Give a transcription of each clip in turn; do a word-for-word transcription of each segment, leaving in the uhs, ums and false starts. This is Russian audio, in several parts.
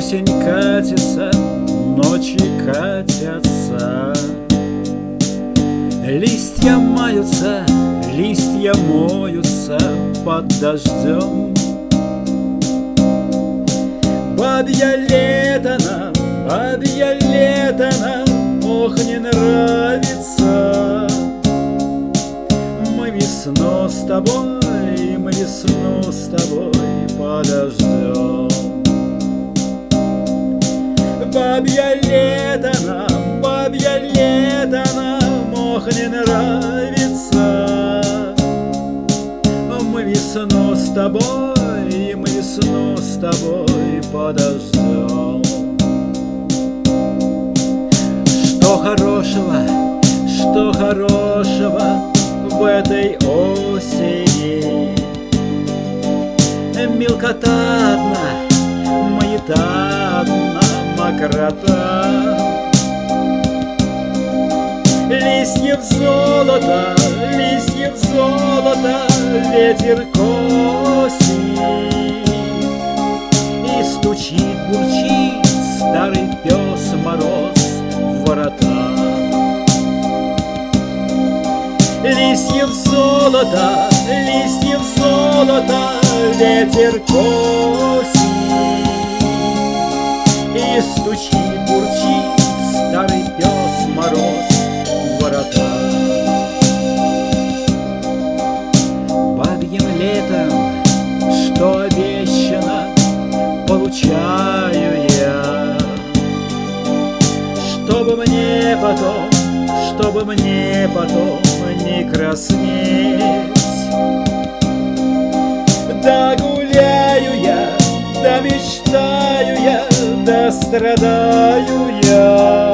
Осень катится, ночи катятся, листья маются, листья моются под дождем. Бабье лето нам, бабье лето нам, ох, не нравится. Мы весну с тобой, мы весну с тобой подождем. Бабье лето нам, бабье лето нам, ох, не нравится. Мы весну с тобой, мы весну с тобой подождем. Что хорошего, что хорошего в этой осени? Мелкота одна, маята одна, мокрота. Листьев золото, листьев золото, ветер косит. И стучит, бурчит старый пес Мороз в ворота. Листьев золото, листьев золото, ветер косит. И стучит, бурчит старый пес Мороз в ворота. Бабьим летом, что обещано, получаю я. Чтобы мне потом, чтобы мне потом не краснеть. Да гуляю я, да мечтаю я, да страдаю я.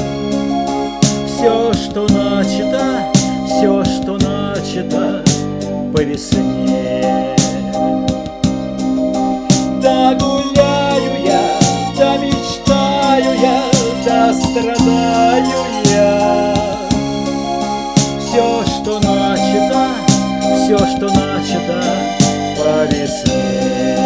Все, что начато, все, что начато по весне. Да гуляю я, да мечтаю я, да страдаю я. Все, что начато, все, что начато по весне.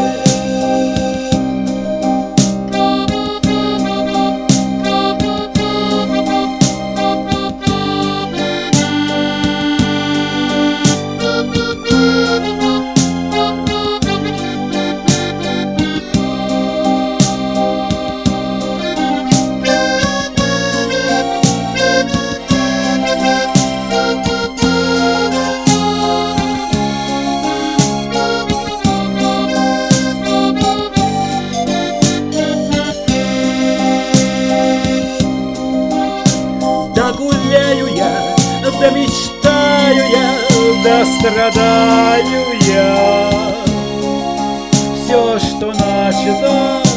Да гуляю я, да мечтаю я, да страдаю я. Все, что начато,